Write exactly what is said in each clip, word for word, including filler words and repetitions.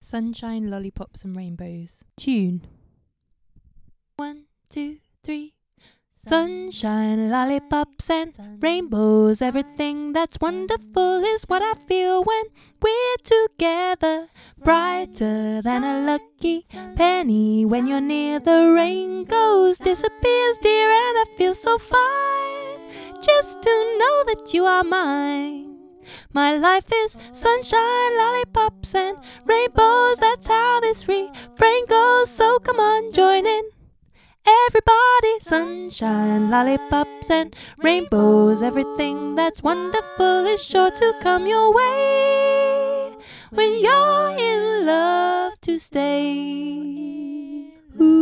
Sunshine, lollipops and rainbows. Tune. One, two, three. Sunshine, lollipops and rainbows. Everything that's wonderful is what I feel when we're together. Brighter than a lucky penny. When you're near, the rain goes, disappears, dear, and I feel so fine just to know that you are mine. My life is sunshine, lollipops and rainbows. That's how this refrain goes. So come on, join in. Everybody, sunshine, lollipops and rainbows. Everything that's wonderful is sure to come your way when you're in love to stay.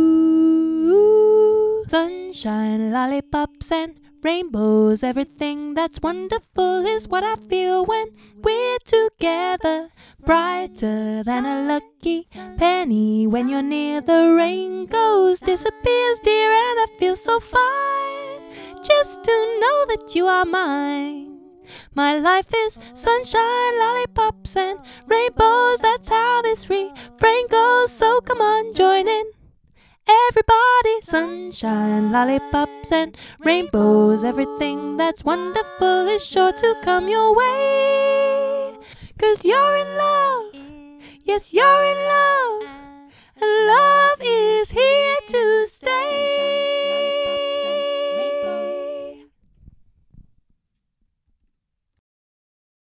Ooh, sunshine, lollipops and rainbows. Everything that's wonderful is what I feel when we're together. Brighter than a lucky penny. When you're near, the rain goes, disappears, dear, and I feel so fine just to know that you are mine. My life is sunshine, lollipops and rainbows. That's how this refrain goes. So come on, join in. Everybody, sunshine, lollipops and rainbows. Everything that's wonderful is sure to come your way. 'Cause you're in love, yes, you're in love.